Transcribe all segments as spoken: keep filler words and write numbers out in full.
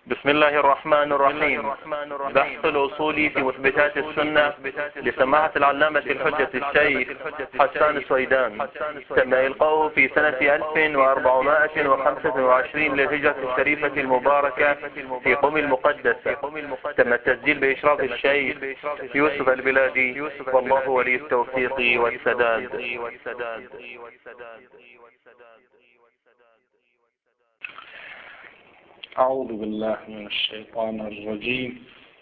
بسم الله الرحمن الرحيم. بحث الأصولي في مثبتات السنة لسماحة العلامة الحجة الشيخ حسان السويدان، تم إلقاؤه في سنة ألف وأربعمائة وخمسة وعشرين للهجرة الشريفة المباركة في قم المقدسة. تم التسجيل بإشراف الشيخ يوسف البلادي، والله ولي التوفيق والسداد. أعوذ بالله من الشيطان الرجيم.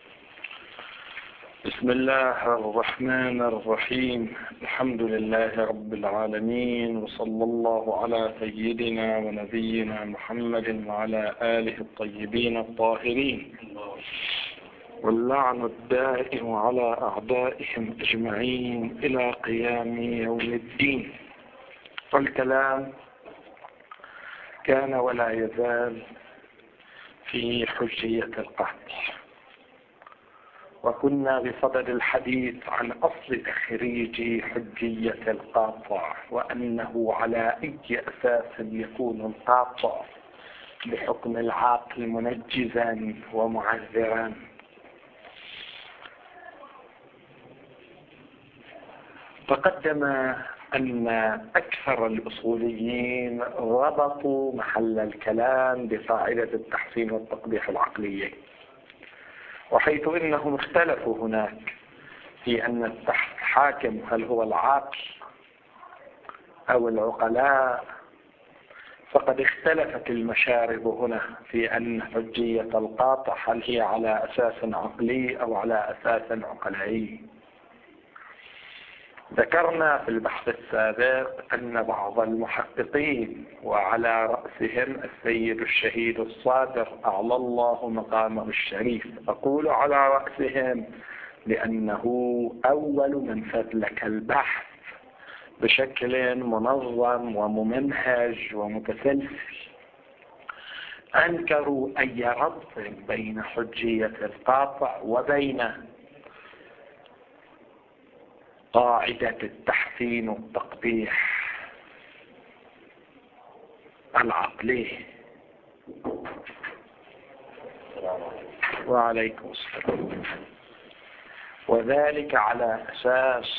بسم الله الرحمن الرحيم. الحمد لله رب العالمين، وصلى الله على سيدنا ونبينا محمد وعلى آله الطيبين الطاهرين، واللعن الدائم على أعدائهم أجمعين إلى قيام يوم الدين. والكلام كان ولا يزال في حجية القطع، وكنا بصدد الحديث عن أصل تخريج حجية القاطع، وأنه على أي أساس يكون القاطع بحكم العاقل منجزا ومعذرا. تقدم أن أكثر الأصوليين ربطوا محل الكلام بقاعدة التحسين والتقبيح العقلية، وحيث إنهم اختلفوا هناك في أن الحاكم هل هو العاقل أو العقلاء، فقد اختلفت المشارب هنا في أن حجية القاطع هل هي على أساس عقلي أو على أساس عقلائي. ذكرنا في البحث السابق أن بعض المحققين، وعلى رأسهم السيد الشهيد الصادر أعلى الله مقامه الشريف، أقول على رأسهم لأنه أول من سلك البحث بشكل منظم وممنهج ومتسلسل، أنكروا أي ربط بين حجية القاطع وبين قاعدة التحسين والتقبيح العقلي. وعليكم السلام. وذلك على أساس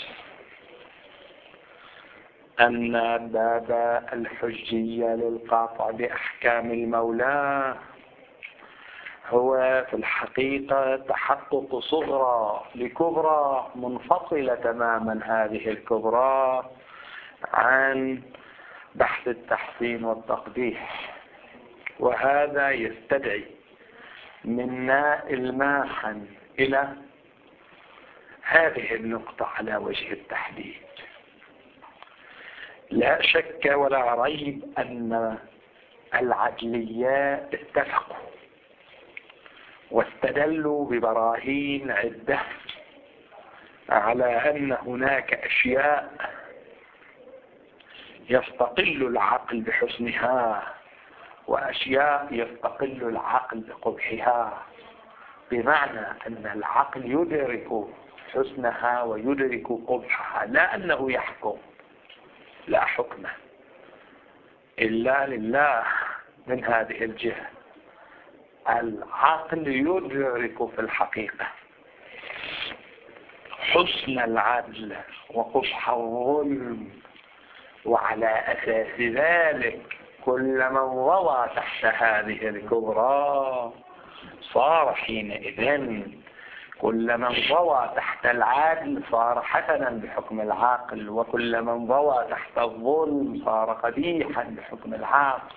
أن باب الحجية للقاطع بأحكام المولى هو في الحقيقة تحقق صغرى لكبرى منفصلة تماما، هذه الكبرى عن بحث التحسين والتقبيح، وهذا يستدعي منا إلماحا إلى هذه النقطة على وجه التحديد. لا شك ولا ريب أن العدليات اتفقوا واستدلوا ببراهين عدة على أن هناك أشياء يستقل العقل بحسنها وأشياء يستقل العقل بقبحها، بمعنى أن العقل يدرك حسنها ويدرك قبحها، لا أنه يحكم، لا حكم إلا لله من هذه الجهة. العقل يدرك في الحقيقة حسن العدل وقبح الظلم، وعلى أساس ذلك كل من روى تحت هذه الكبرى صار حينئذ، كل من روى تحت العدل صار حسنا بحكم العاقل، وكل من روى تحت الظلم صار قبيحا بحكم العاقل.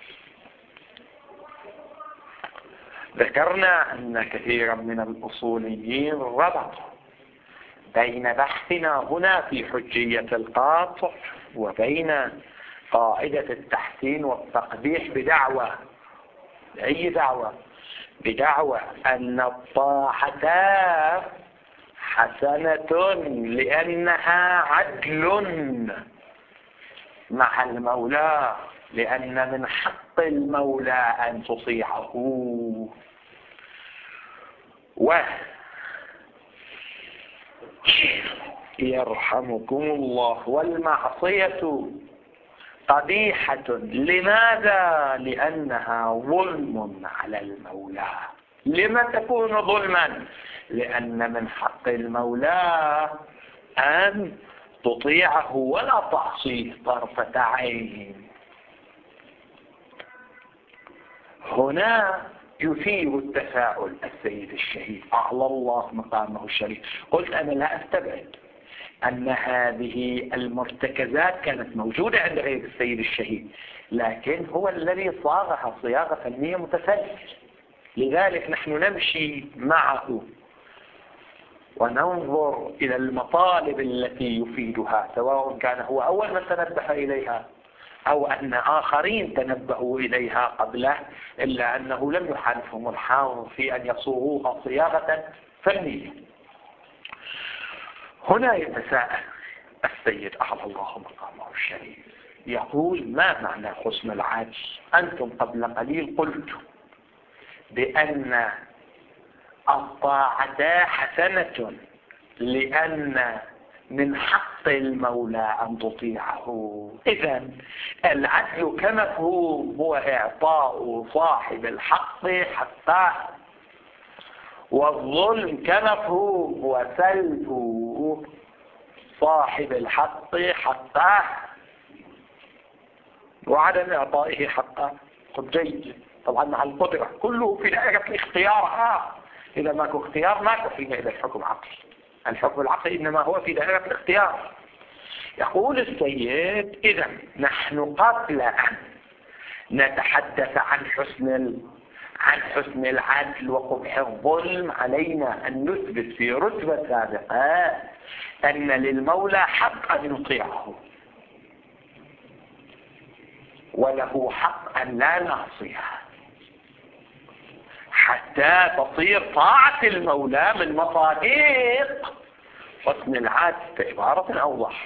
ذكرنا أن كثيرا من الأصوليين ربطوا بين بحثنا هنا في حجية القاطع وبين قاعدة التحسين والتقبيح بدعوى، أي دعوة؟ بدعوى أن الطاعة حسنة لأنها عدل مع المولى، لأن من حق المولى أن تطيعه. ويرحمكم الله، والمعصية قبيحة. لماذا؟ لأنها ظلم على المولى. لما تكون ظلما؟ لأن من حق المولى أن تطيعه ولا تعصيه طرفة عين. هنا يثير التساؤل السيد الشهيد أعلى الله مقامه الشريف. قلت أنا لا أستبعد أن هذه المرتكزات كانت موجودة عند غير السيد الشهيد، لكن هو الذي صاغها صياغة فنية متسلسلة. لذلك نحن نمشي معه وننظر إلى المطالب التي يفيدها، سواء كان هو أول من تنبه إليها أو أن آخرين تنبهوا إليها قبله، إلا أنه لم يحالفهم الحظ في أن يصوغوها صياغة فنية. هنا يتساءل السيد أعلى الله مقامه الشريف، يقول ما معنى حسن العدل؟ أنتم قبل قليل قلتم بأن الطاعة حسنة لأن من حق المولى أن تطيعه. إذا العدل كمفهوم هو إعطاء صاحب الحق حقه، والظلم كمفهوم هو سلب صاحب الحق حقه وعدم إعطائه حقه. طب جيد، طبعا مع القدرة كله في دائرة الاختيار. آه إذا ماكو اختيار ماكو حينئذ الحكم عقلي. الحكم العقلي إنما هو في دائرة الاختيار. يقول السيد إذا نحن قبل أن نتحدث عن حسن عن حسن العدل وقبح الظلم علينا أن نثبت في رتبة سابقة أن للمولى حق أن يطيعه وله حق أن لا نعصيه، حتى تصير طاعة المولى من مصادق حسن العدل. بعبارة أوضح،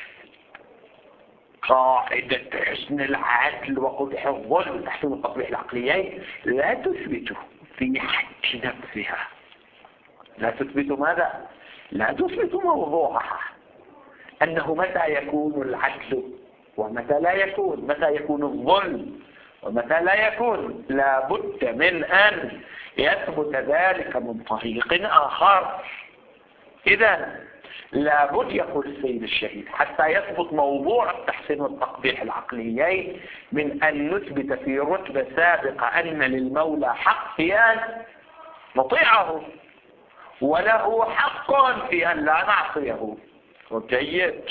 قاعدة حسن العدل وقبح الظلم تحت التقبيح العقليين لا تثبت في حد نفسها. لا تثبت ماذا؟ لا تثبت موضوعها، أنه متى يكون العدل ومتى لا يكون، متى يكون الظلم ومتى لا يكون. لا بد من أن يثبت ذلك من طريق آخر. إذا لا بد، يقول السيد الشهيد، حتى يثبت موضوع التحسين والتقبيح العقليين، من أن نثبت في رتبة سابقة أن للمولى حق في أن نطيعه وله حق في أن لا نعصيه. جيد.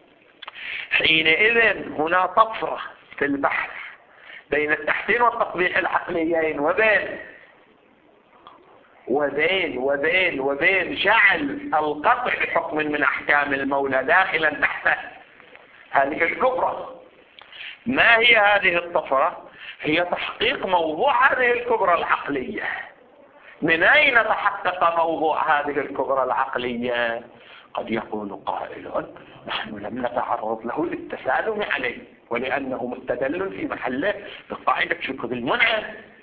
حينئذ هنا طفرة في البحث بين التحسين والتقبيح العقليين وبين وبين وبين وبين جعل القطع بحكم من أحكام المولى داخلا تحت هذه الكبرى. ما هي هذه الطفرة؟ هي تحقيق موضوع هذه الكبرى العقلية. من أين تحقق موضوع هذه الكبرى العقلية؟ قد يقول قائل نحن لم نتعرض له للتسالم عليه، ولأنه مستدل في محله بقاعدة شكر المنعم.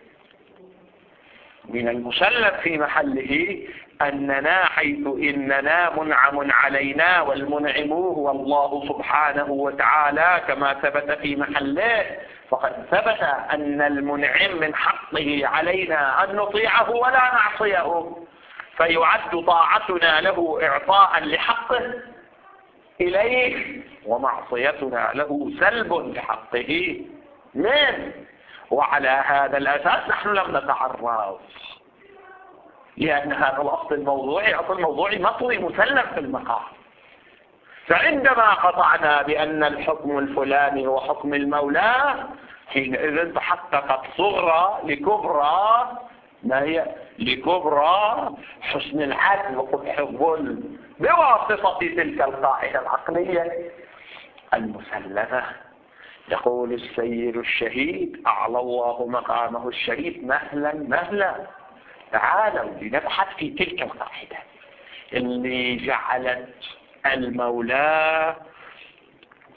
من المسلم في محله أننا حيث إننا منعم علينا والمنعم هو الله سبحانه وتعالى كما ثبت في محله، فقد ثبت أن المنعم من حقه علينا أن نطيعه ولا نعصيه، فيعد طاعتنا له إعطاء لحقه إليه ومعصيتنا له سلب لحقه منه. وعلى هذا الأساس نحن لم نتعرض، لأن هذا الأصل الموضوعي أصل موضوعي مطوي مسلم في المقام. فعندما قطعنا بأن الحكم الفلاني هو حكم المولى، حينئذ تحققت صغرى لكبرى، ما هي لكبرى حسن العدل وقبح الظلم بواسطة تلك القاعدة العقلية المسلمة. يقول السيد الشهيد أعلى الله مقامه الشريف مهلا مهلا، تعالوا لنبحث في تلك القاعدة اللي جعلت المولى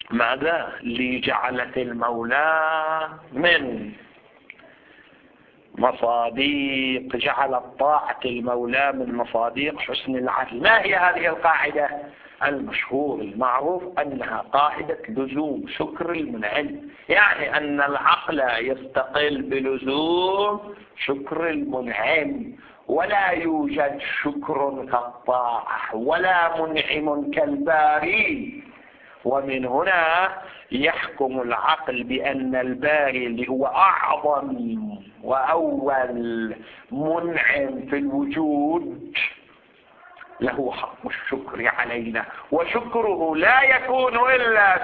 ماذا؟ اللي جعلت المولى من مصاديق، جعل طاعة المولى من مصاديق حسن العدل. ما هي هذه القاعدة؟ المشهور المعروف أنها قاعدة لزوم شكر المنعم، يعني أن العقل يستقل بلزوم شكر المنعم، ولا يوجد شكر كالطاعة ولا منعم كالباري. ومن هنا يحكم العقل بأن الباري اللي هو أعظم وأول منعم في الوجود له حق الشكر علينا، وشكره لا يكون إلا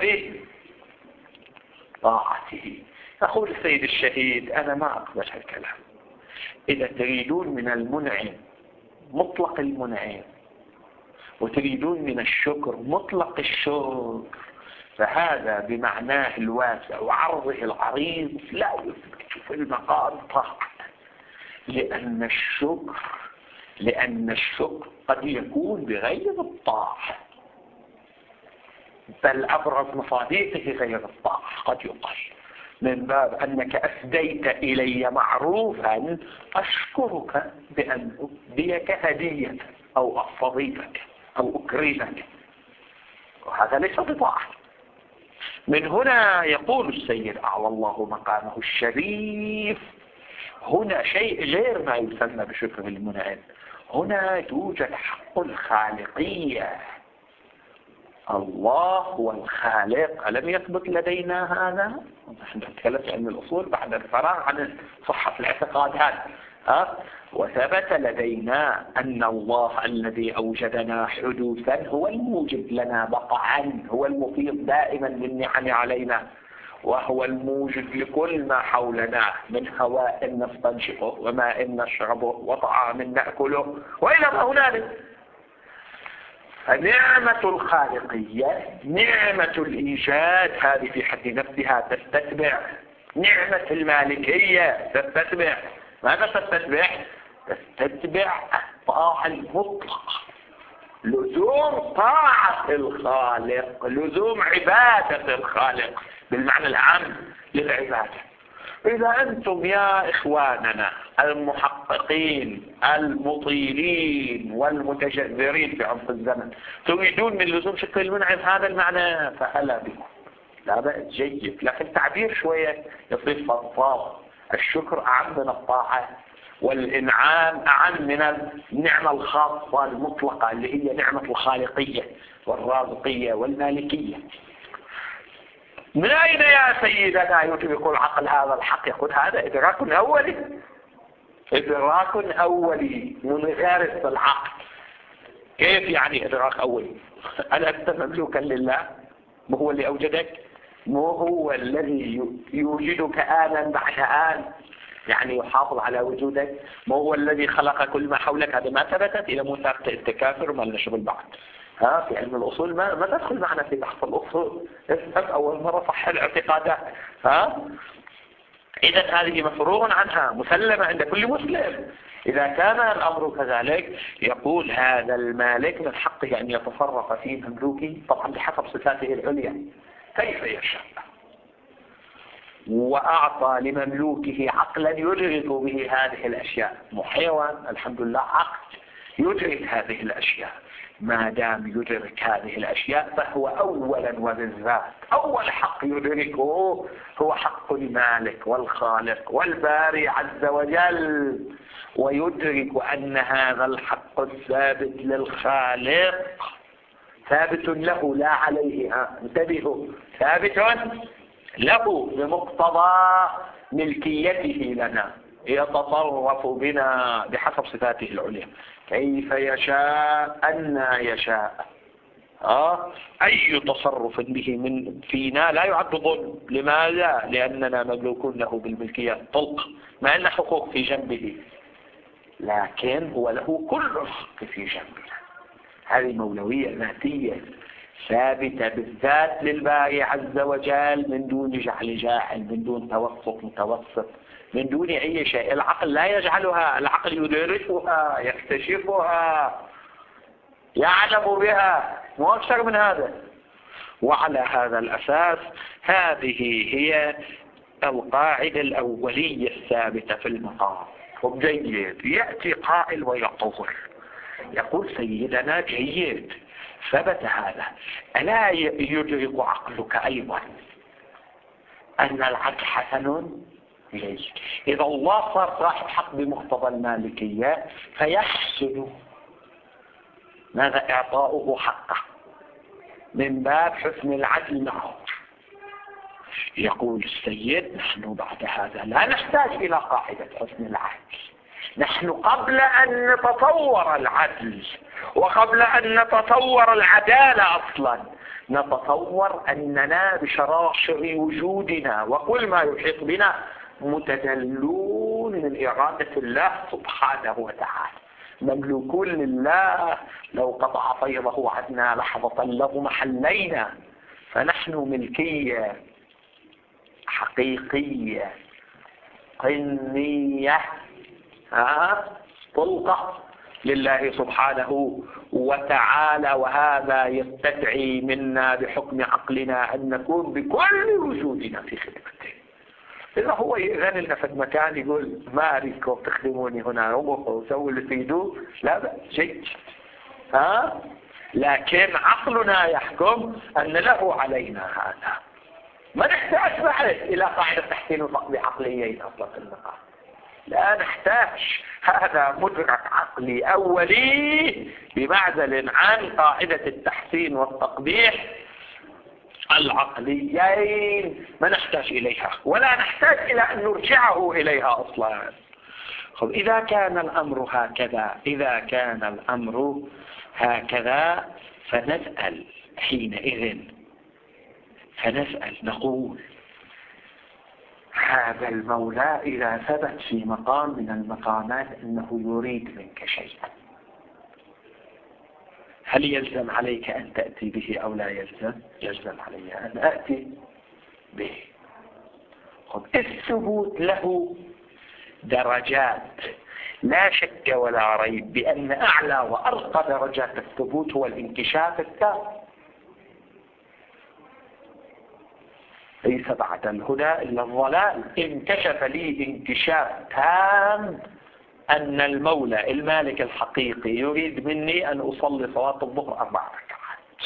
بطاعته. يقول السيد الشهيد: أنا ما أقبل هالكلام. إذا تريدون من المنعم مطلق المنعم وتريدون من الشكر مطلق الشكر، فهذا بمعناه الواسع وعرضه العريض لا يثبت في المقام طاعة، لأن الشكر لأن الشكر قد يكون بغير الطاعة، بل أبرز مصادقه غير الطاعة. قد يقال من باب أنك أسديت إلي معروفا أشكرك بأن أهديك هدية أو أستضيفك أو أكرمك، وهذا ليس بطاعة. من هنا يقول السيد أعلى الله مقامه الشريف: هنا شيء غير ما يسمى بشكر المنعم، هنا يوجد حق الخالقية. الله هو الخالق. ألم يثبت لدينا هذا؟ نحن نتكلم في علم الأصول بعد الفراغ عن صحة الاعتقاد هذا. ها؟ وثبت لدينا أن الله الذي أوجدنا حدوثا هو الموجب لنا بقعا، هو المفيض دائما بالنعم علينا، وهو الموجد لكل ما حولنا من هواء نستنشقه وماء نشربه وطعام نأكله وإلى ما هنالك. فنعمة الخالقية، نعمة الإيجاد، هذه في حد نفسها تستتبع نعمة المالكية، تستتبع ماذا تستتبع؟ تستتبع الطاعة المطلقة، لزوم طاعة الخالق، لزوم عبادة الخالق بالمعنى العام للعبادة. إذا أنتم يا إخواننا المحققين المطيلين والمتجذرين في عمق الزمن تريدون من لزوم شكر المنعم هذا المعنى، فهلا بكم، لا بأس جيد، لكن تعبير شوية يصير فضفاض. الشكر أعم من الطاعة، والإنعام أعم من النعمة الخاصة المطلقة اللي هي نعمة الخالقية والرازقية والمالكية. من أين يا سيدنا يدرك العقل هذا الحق؟ يقول هذا إدراك أولي، إدراك أولي منغرس العقل. كيف يعني إدراك أولي؟ ألا أنت مملوكا لله؟ ما هو اللي أوجدك؟ ما هو الذي يوجدك آنا بعد آن، يعني يحافظ على وجودك؟ ما هو الذي خلق كل ما حولك؟ هذا ما ثبتت إلى موسى التكاثر ما لنا شغل بعد. ها في علم الأصول ما ما تدخل معنا في بحث الأصول، افهم أول مرة صح الاعتقادات. ها إذا هذه مفروغ عنها، مسلمة عند كل مسلم. إذا كان الأمر كذلك يقول هذا المالك من حقه أن يتصرف في مملوكه طبعا بحسب صفاته العليا كيف يشاء، وأعطى لمملوكه عقلا يدرك به هذه الأشياء. حيوان الحمد لله عقل يدرك هذه الأشياء، ما دام يدرك هذه الأشياء فهو أولا وبالذات أول حق يدركه هو حق المالك والخالق والباري عز وجل، ويدرك أن هذا الحق الثابت للخالق ثابت له لا عليه. انتبهوا، ثابت له بمقتضى ملكيته لنا، يتصرف بنا بحسب صفاته العليا كيف يشاء أن يشاء. آه أي تصرف به من فينا لا يعد ظلم. لماذا؟ لأننا مملوكون له بالملكية طلق، ما لنا حقوق في جنبه، لكن هو له كل الحق في جنبنا. هذه مولوية ذاتية ثابتة بالذات للباري عز وجل من دون جعل جاعل، من دون توسط متوسط، من دون أي شيء. العقل لا يجعلها، العقل يدركها يكتشفها يعلم بها، مو أكثر من هذا. وعلى هذا الأساس هذه هي القاعدة الأولية الثابتة في المقام. وجيد، يأتي قائل ويقول يقول سيدنا جيد ثبت هذا، ألا يدرك عقلك أيضا أن العدل حسن؟ جيد. إذا الله صار صاحب حق بمقتضى المالكية فيحسن ماذا إعطاؤه حقه من باب حسن العدل معه. يقول السيد نحن بعد هذا لا نحتاج إلى قاعدة حسن العدل، نحن قبل أن نتصور العدل وقبل أن نتصور العدالة أصلا نتصور أننا بشراشر وجودنا وكل ما يحيط بنا متدلون من إرادة الله سبحانه وتعالى، مملوكون لله، لو قطع فيضه عنا لحظة لهم حلينا. فنحن ملكية حقيقية قنية ها طلقة لله سبحانه وتعالى، وهذا يستدعي منا بحكم عقلنا أن نكون بكل وجودنا في خدمته. إذا هو يأذن لنا في المكان يقول ما أريدكم تخدموني هنا، روحوا سووا اللي تريدوه، لا بأس جيد، ها لكن عقلنا يحكم أن له علينا هذا، ما نحتاج بعد إلى قاعدة تحسين وفقد عقليين أصلا في المقام، لا نحتاج، هذا مدرك عقلي أولي بمعزل عن قاعدة التحسين والتقبيح العقليين، ما نحتاج إليها ولا نحتاج إلى أن نرجعه إليها أصلا. خب إذا كان الأمر هكذا إذا كان الأمر هكذا فنسأل حينئذ فنسأل نقول هذا المولى إذا ثبت في مقام من المقامات أنه يريد منك شيئا، هل يلزم عليك أن تأتي به أو لا يلزم؟ يلزم علي أن أأتي به. خب الثبوت له درجات، لا شك ولا ريب بأن أعلى وأرقى درجات الثبوت هو الانكشاف التام، ليس بعد الهدى إلا الضلال. انكشف لي انكشاف تام أن المولى المالك الحقيقي يريد مني أن أصلي صلاة الظهر أربع ركعات،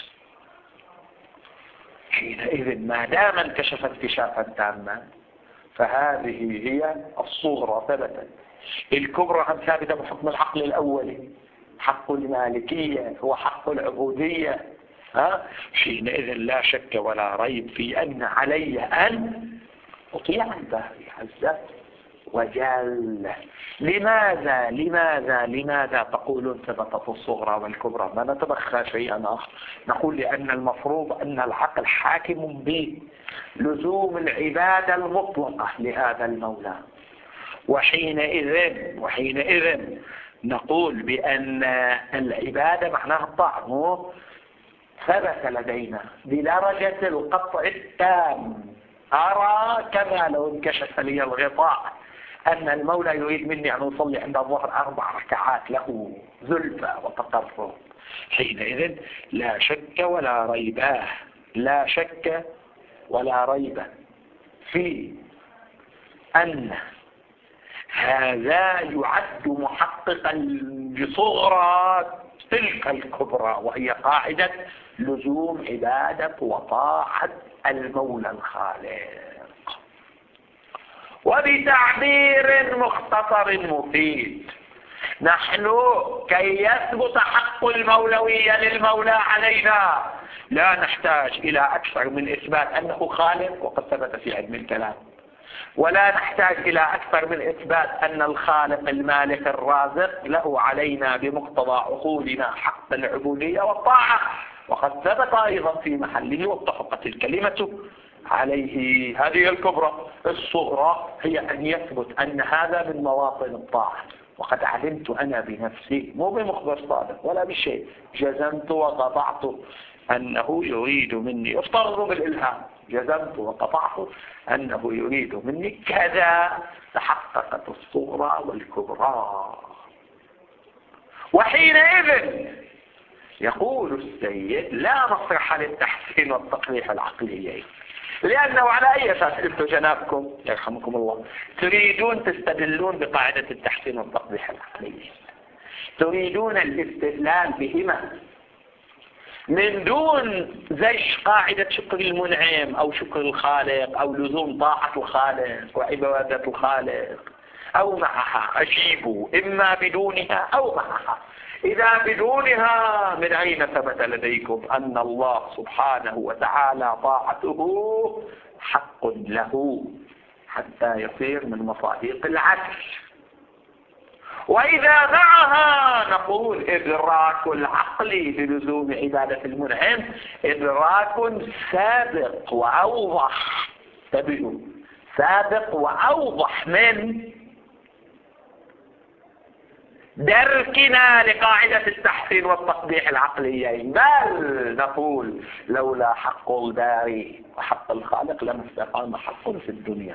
حينئذ ما دام انكشف انكشافا تاما فهذه هي الصغرى ثبتت. الكبرى هم ثابتة بحكم العقل الأولي، حق المالكية هو حق العبودية، ها حينئذ لا شك ولا ريب في أن علي أن أطيع الباري عز وجل. لماذا لماذا لماذا تقولون ثبتت الصغرى والكبرى؟ ما نتبخى شيئا آخر، نقول لأن المفروض أن العقل حاكم بلزوم العبادة المطلقة لهذا المولى، وحينئذ وحينئذ نقول بأن العبادة معناها الطاعة ثبت لدينا بدرجة القطع التام. أرى كما لو انكشف لي الغطاء أن المولى يريد مني أن أصلي عند الظهر أربع ركعات له زلفى وتقرب، حينئذ لا شك ولا ريب لا شك ولا ريب في أن هذا يعد محققا لصغرى تلك الكبرى، وهي قاعدة لزوم عبادة وطاعة المولى الخالق. وبتعبير مختصر مفيد، نحن كي يثبت حق المولوية للمولى علينا لا نحتاج إلى أكثر من إثبات أنه خالق وقد ثبت في علم الكلام، ولا نحتاج إلى أكثر من إثبات أن الخالق المالك الرازق له علينا بمقتضى عقولنا حق العبودية والطاعة، وقد ثبت أيضا في محله واتفقت الكلمة عليه. هذه الكبرى. الصغرى هي أن يثبت أن هذا من مواطن الطاعة، وقد علمت أنا بنفسي مو بمخبر صادق ولا بشيء، جزمت وقطعت أنه يريد مني، افترضوا بالإلهام، جزمت وقطعت أنه يريد مني كذا، تحققت الصغرى والكبرى. وحينئذ يقول السيد لا مصرح للتحسين والتقبيح العقليين، لأنه على أي أساس أنتم جنابكم يرحمكم الله تريدون تستدلون بقاعدة التحسين والتقبيح العقلي، تريدون الاستدلال بهما من دون زش قاعدة شكر المنعم أو شكر الخالق أو لزوم طاعة الخالق وعبادة الخالق، أو معها أجيبوا إما بدونها أو معها. إذا بدونها من أين ثبت لديكم أن الله سبحانه وتعالى طاعته حق له حتى يصير من مصادق العدل؟ وإذا معها نقول إدراك العقل بلزوم عبادة المنعم إدراك سابق وأوضح، تبدو سابق وأوضح من دركنا لقاعدة التحسين والتقبيح العقليين. بل نقول لولا حق الباري وحق الخالق لما استقام حق في الدنيا،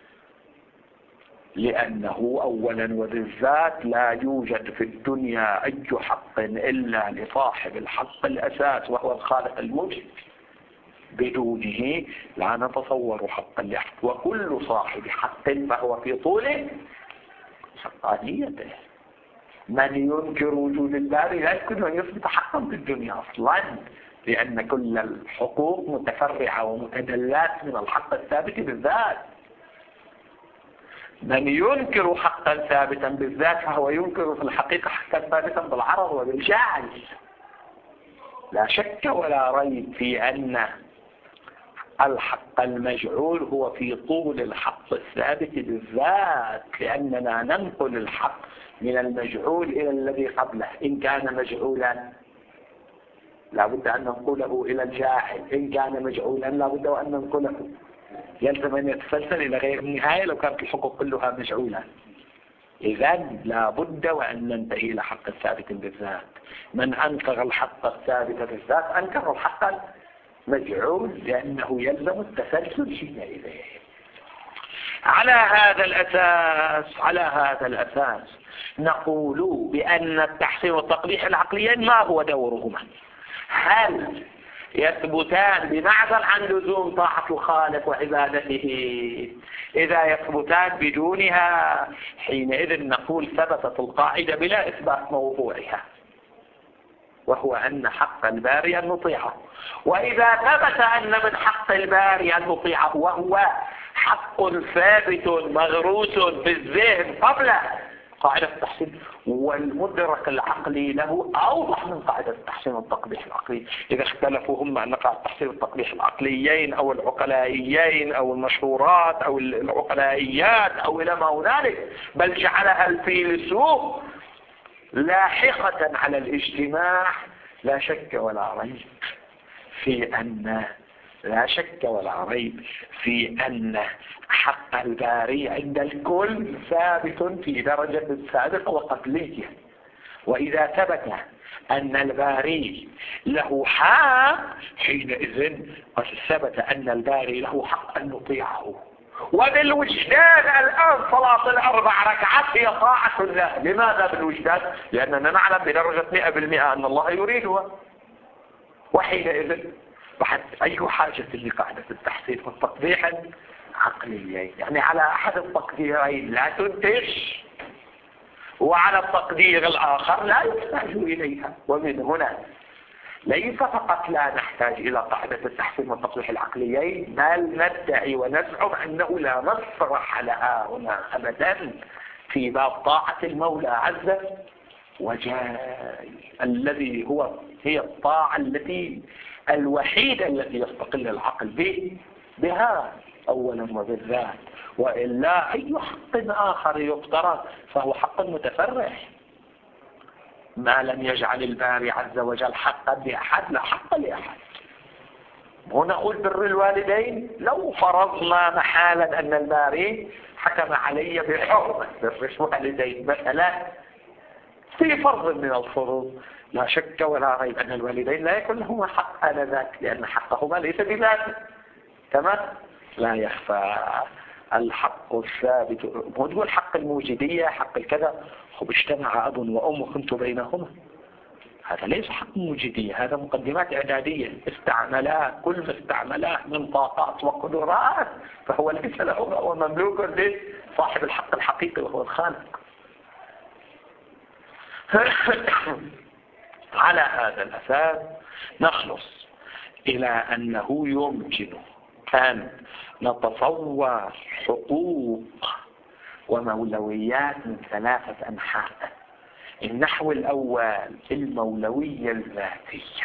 لأنه أولا وبالذات لا يوجد في الدنيا أي حق إلا لصاحب الحق الأساس وهو الخالق الموجد، بدونه لا نتصور حقا لأحد، وكل صاحب حق فهو في طول حقانيته. من ينكر وجود الباري لا يمكن أن يثبت حقا في الدنيا أصلا، لأن كل الحقوق متفرعة ومتدلات من الحق الثابت بالذات. من ينكر حقا ثابتا بالذات فهو ينكر في الحقيقة حقا ثابتا بالعرض وبالجعل. لا شك ولا ريب في أن الحق المجعول هو في طول الحق الثابت بالذات، لأننا ننقل الحق من المجعول إلى الذي قبله. إن كان مجعولا لا بد أن ننقله إلى الجاحد، إن كان مجعولا لا بد أن ننقله، يلزم أن يتسلسل إلى غير النهاية لو كانت الحقوق كلها مجعولة. إذن لا بد وأن ننتهي إلى حق ثابت بالذات. من أنكر الحق الثابت بالذات أنكر الحق المجعول، لأنه يلزم التسلسل حينئذ. على هذا الأساس على هذا الأساس نقول بأن التحسين والتقبيح العقليين ما هو دورهما؟ هل يثبتان بمعزل عن لزوم طاعة الخالق وعبادته؟ إذا يثبتان بدونها حينئذ نقول ثبتت القاعدة بلا إثبات موضوعها، وهو أن حق الباري أن نطيعه. وإذا ثبت أن من حق الباري أن نطيعه وهو حق ثابت مغروس في الذهن قبل قاعدة التحسين، والمدرك العقلي له أوضح من قاعدة التحسين والتقبيح العقلي. إذا اختلفوا هم أن قاعدة التحسين والتقبيح العقليين أو العقلائيين أو المشهورات أو العقلائيات أو إلى ما هنالك، بل جعلها الفيلسوف لاحقة على الاجتماع، لا شك ولا ريب في أن لا شك ولا ريب في أن حق الباري عند الكل ثابت في درجة سابقة وقبلية. وإذا ثبت أن الباري له حق حينئذ قد ثبت أن الباري له حق أن نطيعه. وبالوجدان الآن صلاة الأربع ركعات هي طاعة الله. لماذا بالوجدان؟ لأننا نعلم بدرجة مئة بالمئة أن الله يريدها، وحينئذ بعد أي حاجة لقاعدة التحسين والتقبيح عقليين؟ يعني على أحد التقديرين لا تنتج، وعلى التقدير الآخر لا يحتاج إليها. ومن هنا ليس فقط لا نحتاج إلى قاعدة التحسين والتقبيح العقليين، بل ندعي ونزعم أنه لا مصرح لها هنا أبدا في باب طاعة المولى عز وجل، الذي هو هي الطاعة التي الوحيدة التي يستقل العقل به بها أولا وبالذات، وإلا أي حق آخر يفترض فهو حق متفرع. ما لم يجعل الباري عز وجل حقا لأحد لا حق لأحد. هنا نقول بر الوالدين، لو فرضنا محالا أن الباري حكم علي بحرمة بر الوالدين مثلا في فرض من الفروض، لا شك ولا ريب أن الوالدين لا يكون لهما حق آنذاك، لأن حقهما ليس بذاته. تمام؟ لا يخفى الحق الثابت. هو تقول حق الموجودية حق الكذا، خب اجتمع أب وأم وكنت بينهما، هذا ليس حق موجودية، هذا مقدمات إعدادية استعملاه، كل ما استعملاه من طاقات وقدرات فهو ليس له، هو مملوك لصاحب الحق الحقيقي وهو الخالق. على هذا الأساس نخلص إلى أنه يمكن أن نتصور حقوق ومولويات من ثلاثة أنحاء. النحو الأول المولوية الذاتية،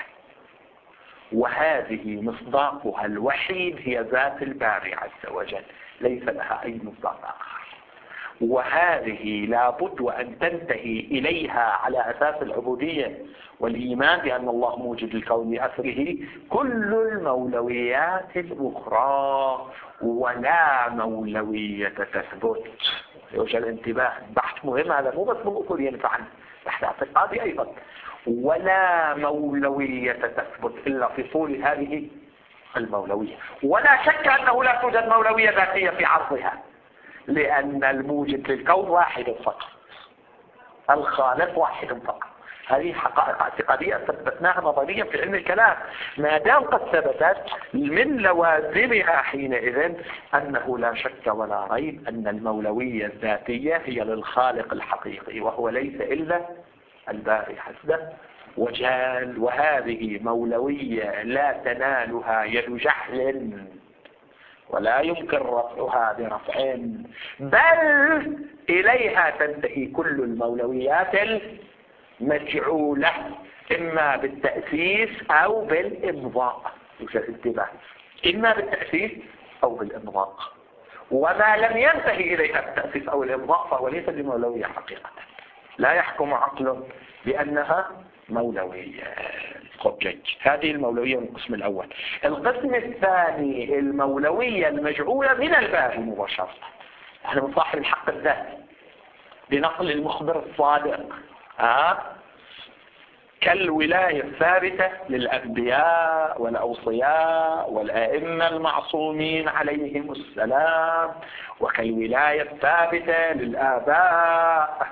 وهذه مصداقها الوحيد هي ذات الباري عز وجل، ليس لها أي مصداق آخر، وهذه لابد أن تنتهي إليها على أساس العبودية والإيمان بأن الله موجد الكون بأسره كل المولويات الأخرى، ولا مولوية تثبت. يوجد الانتباه، بحث مهم هذا، مو بس بالأصول ينفع بحث اعتقادي أيضا. ولا مولوية تثبت إلا في طول هذه المولوية، ولا شك أنه لا توجد مولوية ذاتية في عرضها، لأن الموجد للكون واحد فقط، الخالق واحد فقط. هذه حقائق اعتقادية ثبتناها نظريا في علم الكلام. ما دام قد ثبتت من لوازمها حينئذ أنه لا شك ولا ريب أن المولوية الذاتية هي للخالق الحقيقي، وهو ليس إلا الباري حسبه وجال. وهذه مولوية لا تنالها يد جحل، ولا يمكن رفعها برفع، بل إليها تنتهي كل المولويات المجعولة، إما بالتأسيس أو بالإمضاء. يوجد انتباه، إما بالتأسيس أو بالإمضاء، وما لم ينتهي إليها بالتأسيس أو الإمضاء فهو ليس بمولوية حقيقة، لا يحكم عقل بأنها مولوية. خب جيد، هذه المولوية من القسم الأول. القسم الثاني المولوية المجعولة من الباري مباشرة، احنا من صاحب الحق الذاتي بنقل المخبر الصادق، ها كالولاية الثابتة للأنبياء والأوصياء والأئمة المعصومين عليهم السلام، وكالولاية الثابتة للآباء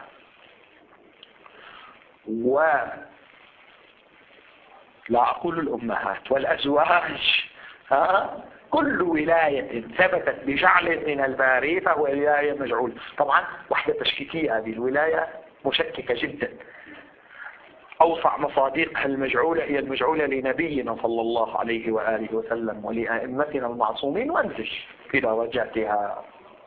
و لا أقول الأمهات والأزواج، ها كل ولاية ثبتت بجعل من الباري فهو ولاية مجعول. طبعا وحدة تشكيكية، هذه الولاية مشككة جدا. أوسع مصادقها المجعولة هي المجعولة لنبينا صلى الله عليه وآله وسلم ولأئمتنا المعصومين، وانزج في درجاتها.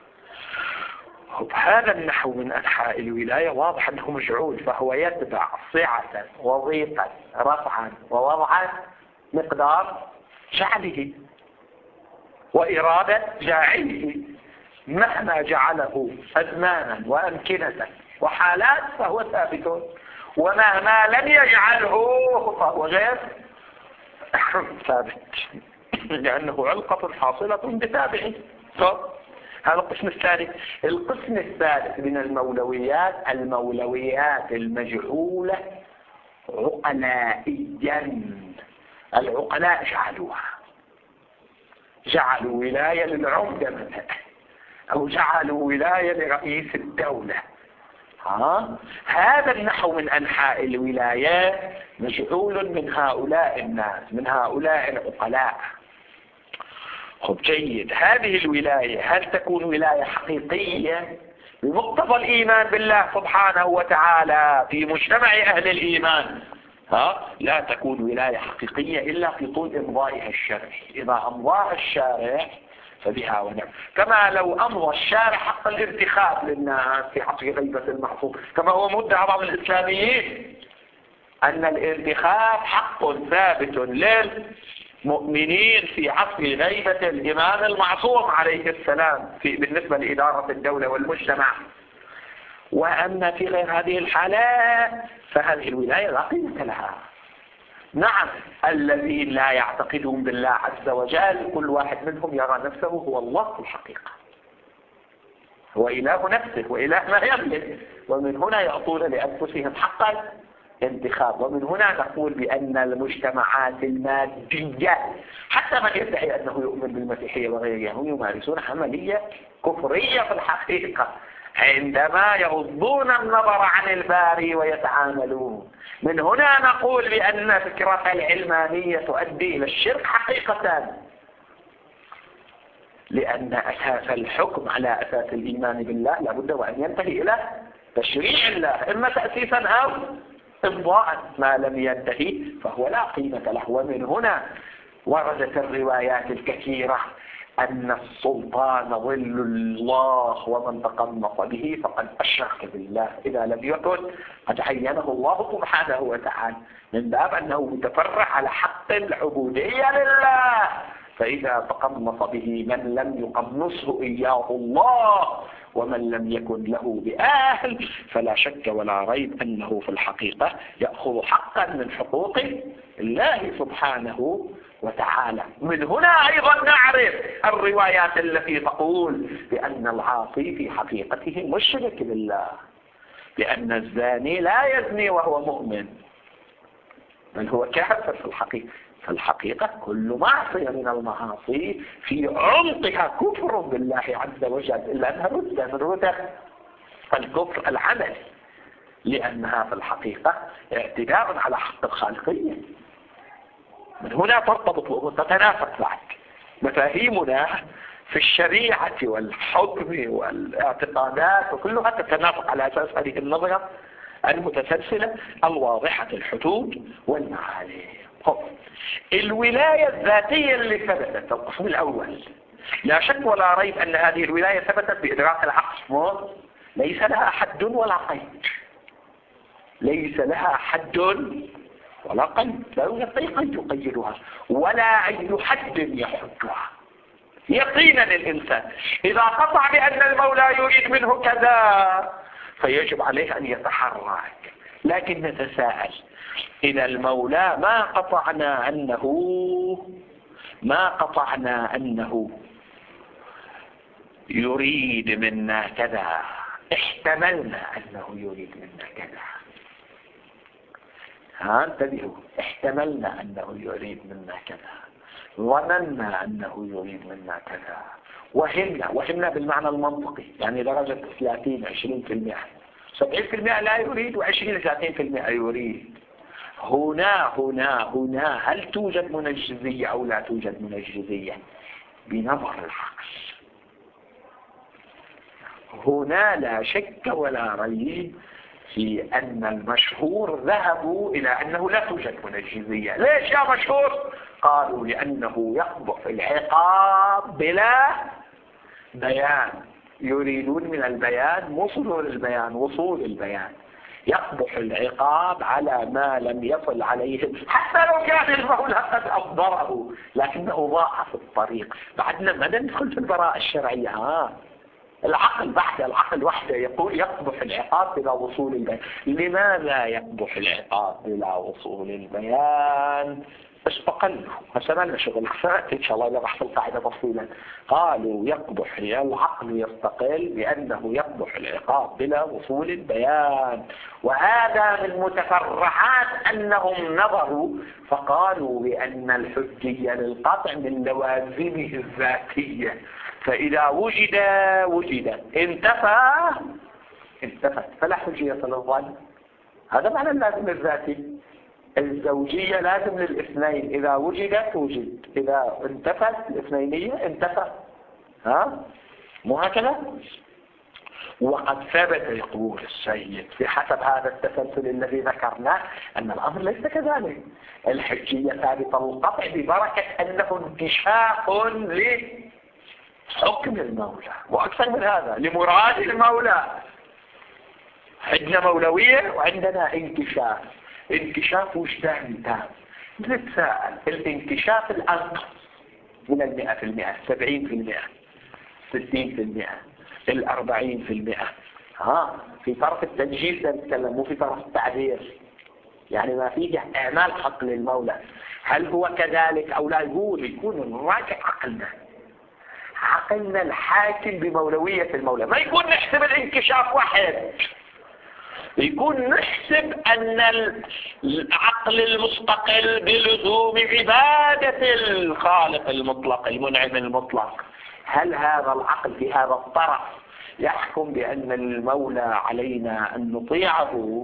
هذا النحو من أنحاء الولاية واضح أنه مجعول، فهو يتبع صعة وضيقا رفعا ووضعا مقدار جعله وإرادة جاعله، مهما جعله أزمانا وأمكنة وحالات فهو ثابت، ومهما لم يجعله فهو غير ثابت، لأنه علقة حاصلة بتابعه. هذا القسم الثالث. القسم الثالث من المولويات المولويات المجعولة عقلائيا. العقلاء جعلوها، جعلوا ولاية للعمدة مثلا، أو جعلوا ولاية لرئيس الدولة. ها؟ هذا النحو من أنحاء الولايات مجعول من هؤلاء الناس، من هؤلاء العقلاء. خب جيد، هذه الولاية هل تكون ولاية حقيقية بمقتضى الإيمان بالله سبحانه وتعالى في مجتمع أهل الإيمان؟ ها؟ لا تكون ولاية حقيقية إلا في طول إمضائها الشرعي. إذا أمضاها الشارع فبها ونعم، كما لو أمضى الشارع حق الانتخاب للناس في عصر غيبة المعصوم، كما هو مدعى بعض الإسلاميين أن الانتخاب حق ثابت للمؤمنين في عصر غيبة الإمام المعصوم عليه السلام في بالنسبة لإدارة الدولة والمجتمع. وأما في غير هذه الحالات فهذه الولاية لا قيمة لها. نعم، الذين لا يعتقدون بالله عز وجل كل واحد منهم يرى نفسه هو الله في الحقيقة، هو إله نفسه وإله ما يملك، ومن هنا يعطون لأنفسهم حقا انتخاب. ومن هنا نقول بأن المجتمعات المادية حتى من يدعي أنه يؤمن بالمسيحية وغيرها هم يمارسون عملية كفرية في الحقيقة. عندما يغضون النظر عن الباري ويتعاملون. من هنا نقول بأن فكرة العلمانية تؤدي إلى الشرك حقيقة، لأن أساس الحكم على أساس الإيمان بالله لابد وأن ينتهي إلى تشريع الله، إما تأسيسا أو إمضاء. ما لم ينتهي فهو لا قيمة له. ومن هنا وردت الروايات الكثيرة أن السلطان ظل الله ومن تقمص به فقد أشرك بالله، إذا لم يكن قد عينه الله سبحانه وتعالى، من باب أنه متفرع على حق العبودية لله. فإذا تقمص به من لم يقمصه إياه الله ومن لم يكن له بأهل، فلا شك ولا ريب أنه في الحقيقة يأخذ حقا من حقوق الله سبحانه وتعالى. من هنا أيضا نعرف الروايات التي تقول بأن العاصي في حقيقته مشرك بالله، لأن الزاني لا يزني وهو مؤمن، بل هو كافر في الحقيقة. في الحقيقة كل معصية من المعاصي في عمقها كفر بالله عز وجل، إلا أنها ردة من ردة الكفر العملي، لأنها في الحقيقة اعتداء على حق الخالقية. من هنا ترتبط وتتنافس معك مفاهيمنا في الشريعة والحكم والاعتقادات، وكلها تتنافس على أساس هذه النظرة المتسلسلة الواضحة الحدود والمعالي. الولاية الذاتية اللي ثبتت القسم الأول، لا شك ولا ريب أن هذه الولاية ثبتت بإدراك العقل، ليس لها حد ولا قيد، ليس لها حد ولا قيد، لا يوجد أي قيد يقيدها ولا أي حد يحدها. يقينا الإنسان إذا قطع بأن المولى يريد منه كذا فيجب عليه أن يتحرك، لكن نتساءل إذا المولى ما قطعنا أنه ما قطعنا أنه يريد منا كذا، احتملنا أنه يريد منا كذا، ها انتبهوا، احتملنا أنه يريد منا كذا، ظننا أنه يريد منا كذا، وهمنا وهمنا بالمعنى المنطقي، يعني درجة ثلاثين عشرين في المئة، سبعين في المئة لا يريد وعشرين ثلاثين في المئة يريد. هنا هنا هنا هل توجد منجزية أو لا توجد منجزية؟ بنظر العقل هنا لا شك ولا ريب في أن المشهور ذهبوا إلى أنه لا توجد منجزية. ليش يا مشهور؟ قالوا لأنه يقبح العقاب بلا بيان، يريدون من البيان وصول البيان وصول البيان، يقبح العقاب على ما لم يصل عليه حتى لو كان المولى قد أصدره لكنه ضاع في الطريق. بعدنا ما ندخل في البراءة الشرعية، ها العقل بعد العقل وحده يقول يقبح العقاب بلا وصول البيان. لماذا يقبح العقاب بلا وصول البيان؟ استقلوا هسنا شغل سنأتي إن شاء الله إلى بحث القاعدة تفصيلا. قالوا يقبح العقل يستقل بأنه يقبح العقاب بلا وصول البيان، وهذا من متفرعات أنهم نظروا فقالوا بأن الحجية للقطع من لوازمه الذاتية، فإذا وجد وجد انتفى انتفت فلا حجية للظن. هذا معنى اللازم الذاتي. الزوجية لازم للاثنين، إذا وجدت وجد، إذا انتفت الاثنينية انتفت، ها مو هكذا؟ وقد ثبت يقول السيد في حسب هذا التسلسل الذي ذكرناه أن الأمر ليس كذلك. الحجية ثابتة القطع ببركة أنه انكشاف لحكم المولى، وأكثر من هذا لمراد المولى. عندنا مولوية وعندنا انكشاف، انكشاف وجداني تام. نتساءل الانكشاف الأنقص من المئة في المئة، سبعين في المئة، ستين في المئة، الأربعين في المئة، ها في طرف التنجيز نتكلم مو في طرف التعبير، يعني ما فيه اعمال حق للمولى. هل هو كذلك أو لا؟ يقول يكون نراجع عقلنا عقلنا الحاكم بمولوية المولى، ما يكون نحسب الانكشاف واحد، يكون نحسب أن العقل المستقل بلزوم عبادة الخالق المطلق المنعم المطلق، هل هذا العقل في هذا الطرف يحكم بأن المولى علينا أن نطيعه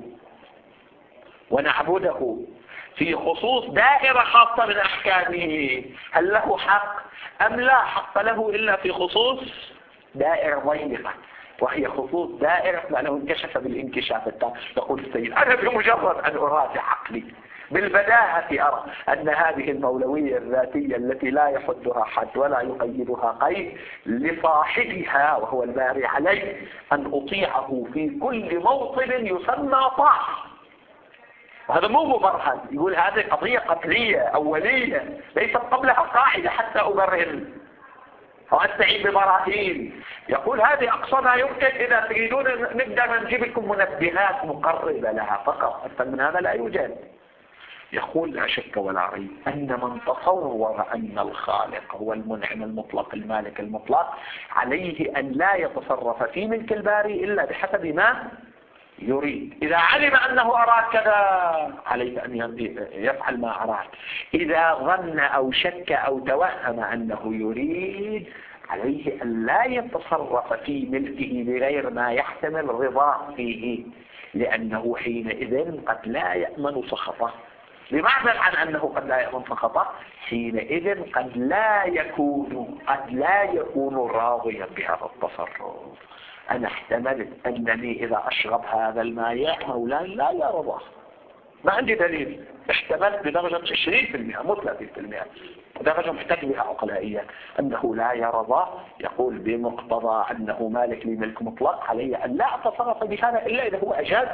ونعبده في خصوص دائرة خاصة من أحكامه، هل له حق أم لا حق له إلا في خصوص دائرة ضيقة، وهي خصوص دائرة ما له انكشف بالانكشاف التام. يقول السيد أنا بمجرد أن أراجع عقلي بالبداهة أرى أن هذه المولوية الذاتية التي لا يحدها حد ولا يقيدها قيد لصاحبها وهو الباري عليه أن أطيعه في كل موطن يسمى طاعة. وهذا مو مبرهن، يقول هذه قضية قتلية أولية ليست قبلها قاعدة حتى أبرهن وأستعين ببراهين. يقول هذه أقصى ما يمكن، إذا تريدون نقدر نجيب لكم منبهات مقربة لها فقط، أكثر من هذا لا يوجد. يقول لا شك ولا ريب أن من تصور أن الخالق هو المنعم المطلق المالك المطلق عليه أن لا يتصرف في ملك الباري إلا بحسب ما يريد. إذا علم أنه أراد كذا عليه أن يفعل ما أراد، إذا ظن أو شك أو توهم أنه يريد عليه أن لا يتصرف في ملكه بغير ما يحتمل رضاه فيه، لأنه حينئذ قد لا يأمن سخطه. بمعنى عن أنه قد لا يأمن سخطه، حينئذ قد لا يكون قد لا يكون راضيا بهذا التصرف. أنا احتملت أنني إذا أشرب هذا الماء مولاي لا يرضى، ما عندي دليل، احتملت بدرجة عشرين بالمئة مو ثلاثين بالمئة، درجة محتاج بها عقلائية أنه لا يرضى. يقول بمقتضى أنه مالك لي ملك مطلق علي أن لا أتصرف بهذا إلا إذا هو أجاز.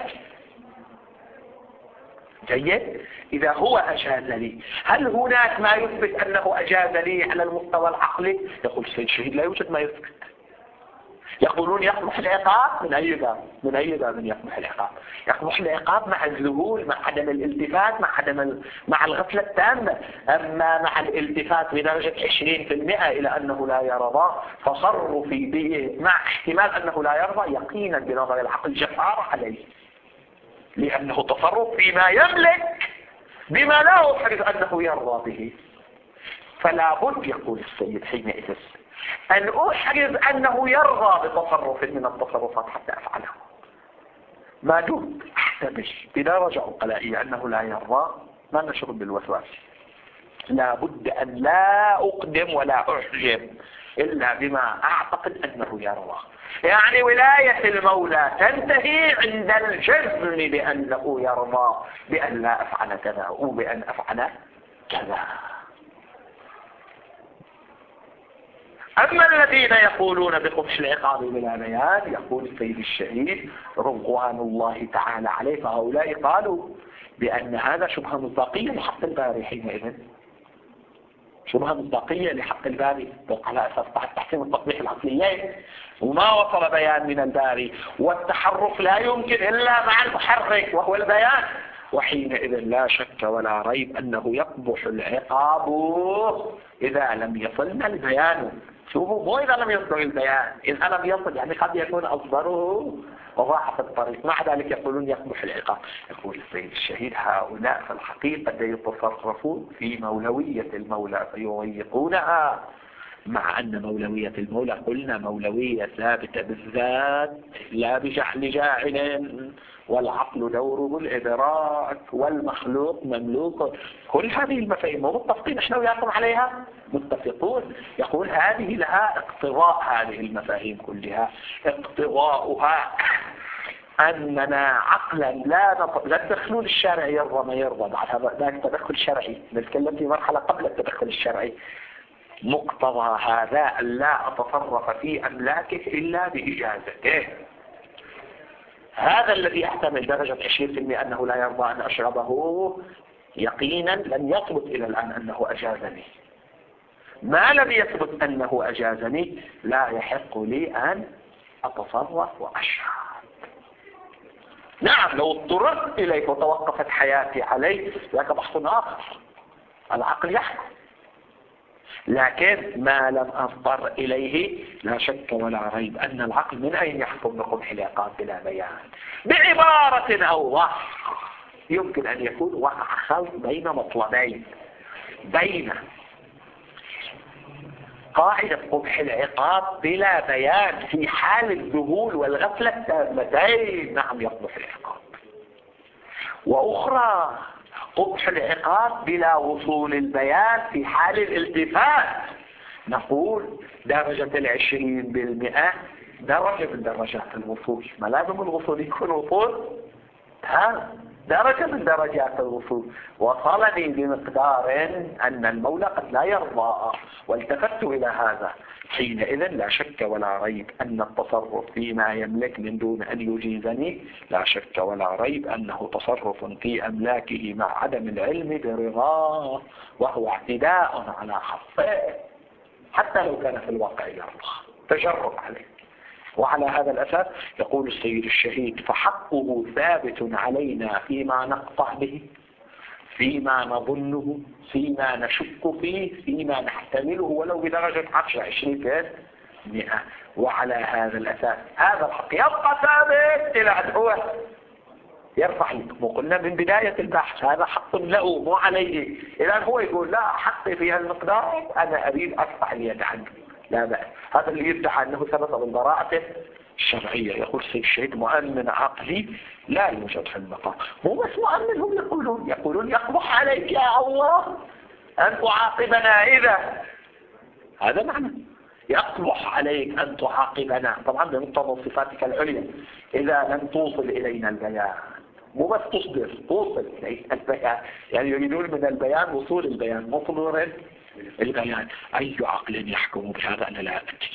جيد، إذا هو أجاز لي. هل هناك ما يثبت أنه أجاز لي على المستوى العقلي؟ يقول السيد الشهيد لا يوجد ما يثبت. يقولون يقبح العقاب، من أي باب؟ من أي باب يقبح العقاب؟ يقبح العقاب مع الذهول، مع عدم الالتفات، مع عدم ال... مع الغفلة التامة. أما مع الالتفات بدرجة عشرين بالمئة إلى أنه لا يرضى، تصرفي به مع احتمال أنه لا يرضى يقينا بنظر العقل جفار عليه، لأنه تصرف فيما يملك بما لا أحرز أنه يرضى به. فلا بد يقول السيد حينئذ أن أحرز أنه يرضى بتصرف من التصرفات حتى أفعله. ما دمت أحتمل بدرجة عقلائية أنه لا يرضى، ما نشغل بالوسواس. لا بد أن لا أقدم ولا أحجم إلا بما أعتقد أنه يرضى. يعني ولاية المولى تنتهي عند الجزم بأنه يرضى بأن لا أفعل كذا أو بأن أفعل كذا. أما الذين يقولون بقبح العقاب بلا بيان، يقول السيد الشهيد رضوان الله تعالى عليه، فهؤلاء قالوا بأن هذا شبهة مصداقية لحق الباري. حينئذ شبهة مصداقية لحق الباري على أساس تحسين التطبيق العقليين، وما وصل بيان من الباري، والتحرك لا يمكن إلا مع المحرك وهو البيان. وحينئذ لا شك ولا ريب أنه يقبح العقاب إذا لم يصلنا البيان. شوفوا، مو إذا لم يصدر البيان، إذا لم يصل يعني قد يكون أصدره وضاع في الطريق، مع ذلك يقولون يقبح العقاب. يقول السيد الشهيد هؤلاء في الحقيقة يتصرفون في مولوية المولى فيضيقونها، مع أن مولوية المولى قلنا مولوية ثابتة بالذات لا بجعل جاعل، والعقل دوره الإدراك، والمخلوق مملوك. كل هذه المفاهيم متفقين احنا وياكم عليها، متفقون. يقول هذه لها اقتضاء، هذه المفاهيم كلها اقتضاؤها أننا عقلا لا نط... لا التدخل الشرعي يرضى ما يرضى، بعد هذا ذاك تدخل شرعي، نتكلم في مرحلة قبل التدخل الشرعي. مقتضى هذا أن لا أتصرف في أملاكه إلا بإجازته. هذا الذي يحتمل درجة عشرين بالمئة أنه لا يرضى أن أشربه، يقينا لم يثبت إلى الآن أنه أجازني. ما لم يثبت أنه أجازني لا يحق لي أن أتصرف وأشرب. نعم لو اضطررت إليه وتوقفت حياتي عليه ذاك بحث آخر، العقل يحكم. لكن ما لم أضطر إليه لا شك ولا ريب أن العقل من أين يحكم بقبح العقاب بلا بيان؟ بعبارة أوضح، يمكن أن يكون وقع خلط بين مطلبين، بين قاعدة قبح العقاب بلا بيان في حال الذهول والغفلة التامتين نعم يقبح العقاب، وأخرى قبح العقاب بلا وصول البيان في حال الالتفات. نقول درجة العشرين بالمئة درجة من درجات الوصول، ما لازم الوصول يكون وصول ها درجة من درجات الوصول. وصلني بمقدار أن المولى قد لا يرضى، والتفت إلى هذا. حينئذ لا شك ولا ريب أن التصرف فيما يملك من دون أن يجيزني لا شك ولا ريب أنه تصرف في أملاكه مع عدم العلم برضاه، وهو اعتداء على حقه حتى لو كان في الواقع يرضى، تجرب عليه. وعلى هذا الأساس يقول السيد الشهيد: فحقه ثابت علينا فيما نقطع به، فيما نظنه، فيما نشك فيه، فيما نحتمله ولو بدرجة عشرة عشرين مئة. وعلى هذا الأساس هذا الحق يبقى ثابت إلى أن هو يرفع الحكم. وقلنا من بداية البحث هذا حق له مو عليه، إلى أن هو يقول لا حقي في هالمقدار أنا أريد أرفع اليد عنه، لا بأس. هذا اللي يدعى أنه ثبت بالبراءة الشرعية. يقول سيد الشهيد: مؤمن عقلي لا يوجد في المقام. مو بس مؤمن، هم يقولون يقولون يقبح عليك يا الله أن تعاقبنا إذا، هذا معنى يقبح عليك أن تعاقبنا، طبعا بمقتضى صفاتك العليا، إذا لم توصل إلينا البيان. مو بس تصدر، توصل إلينا البيان، يعني يريدون من البيان وصول البيان، مصدر البيان. أي عقل يحكم بهذا؟ أنا لا أدري.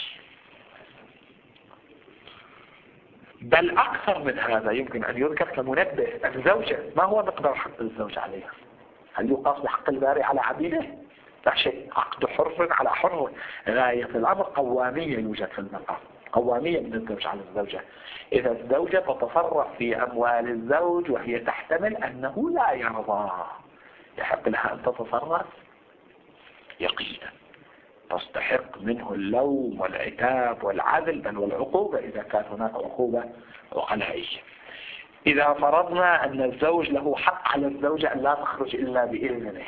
بل أكثر من هذا يمكن أن يذكر كمنبه. الزوجة ما هو مقدار حق الزوج عليها؟ هل يقاس بحق الباري على عبيده؟ لا شيء، عقد حر على حر. غاية الأمر قوامية يوجد في المقام، قوامية من الزوج على الزوجة. إذا الزوجة تتصرف في أموال الزوج وهي تحتمل أنه لا يرضى، يحق لها أن تتصرف يقينا، تستحق منه اللوم والعتاب والعدل بل والعقوبة إذا كان هناك عقوبة عقلائية. إذا فرضنا أن الزوج له حق على الزوجة أن لا تخرج إلا بإذنه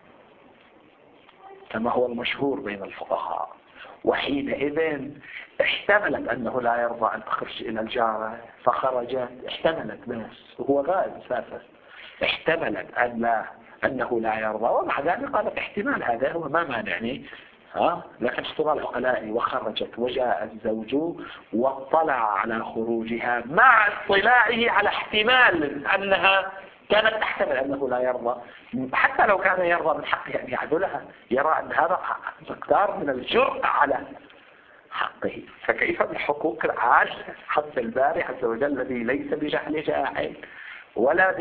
كما هو المشهور بين الفقهاء، وحينئذ احتملت أنه لا يرضى أن تخرج إلى الجارة فخرجت، احتملت بس وهو غائب أساسا، احتملت أن لا أنه لا يرضى، ومع ذلك قالت احتمال هذا هو ما مانعني، ها لكن احتمال عقلائي، وخرجت وجاء الزوج واطلع على خروجها مع اطلاعه على احتمال أنها كانت تحتمل أنه لا يرضى، حتى لو كان يرضى من حقه أن يعدلها، يرى أن هذا مقدار من الجرأة على حقه. فكيف بالحقوق العاجلة، حق الباري عز وجل الذي ليس بجهل جاحد ولا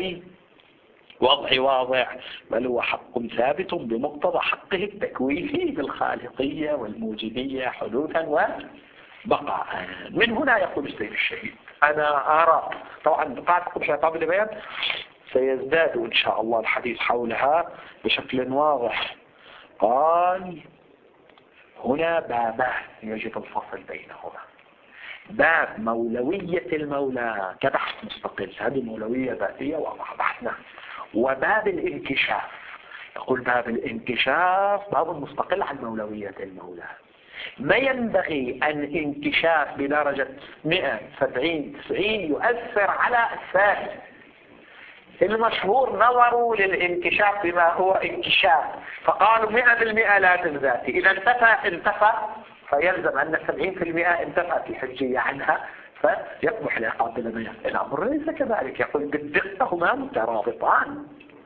بوضع واضع، بل هو حق ثابت بمقتضى حقه التكويني بالخالقية والموجودية حدوثا وبقاء. من هنا يقول السيد الشهيد: أنا أرى، طبعا قاعدة قبح العقاب بالبيان سيزداد إن شاء الله الحديث حولها بشكل واضح. قال: هنا بابان يجب الفصل بينهما: باب مولوية المولى كبحث مستقل، هذه مولوية ذاتية وبحثنا، وباب الانكشاف. يقول باب الانكشاف باب مستقل عن مولوية المولى. ما ينبغي أن انكشاف بدرجة مئة سبعين تسعين يؤثر على الثاني. المشهور نظروا للانكشاف بما هو انكشاف، فقالوا مئة بالمئة لازم ذاتي، إذا انتفى انتفى فيلزم أن سبعين في المئة انتفى في حجية عنها فيقبح العقاب بالبيان. الأمر ليس كذلك، يقول بالدقة هما مترابطان.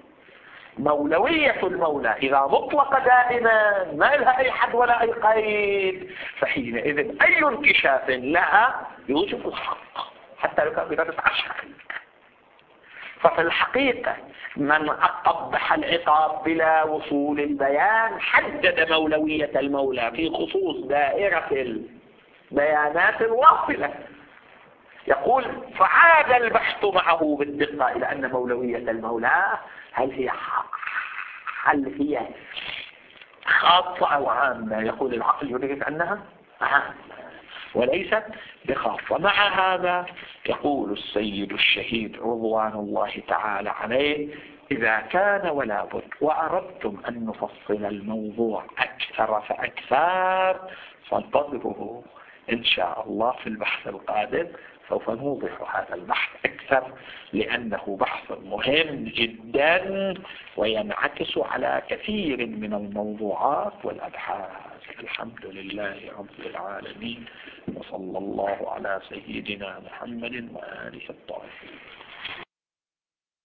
مولوية المولى إذا مطلقة دائما ما لها أي حد ولا أي قيد، فحينئذ أي انكشاف لها يوجب الحق حتى لو كان بدرجة عشرة. ففي الحقيقة من قبح العقاب بلا وصول البيان حدد مولوية المولى في خصوص دائرة البيانات الواصلة. يقول: فعاد البحث معه بالدقة إلى أن مولوية المولى هل هي هل هي خاصة أو عامة. يقول العقل يريد أنها عامة وليست بخاصة. مع هذا يقول السيد الشهيد رضوان الله تعالى عليه: إذا كان ولا بد وأردتم أن نفصل الموضوع أكثر فأكثر، فانتظروا إن شاء الله في البحث القادم سوف نوضح هذا البحث أكثر، لأنه بحث مهم جدا وينعكس على كثير من الموضوعات والأبحاث. الحمد لله رب العالمين، وصلى الله على سيدنا محمد وآله الطاهرين.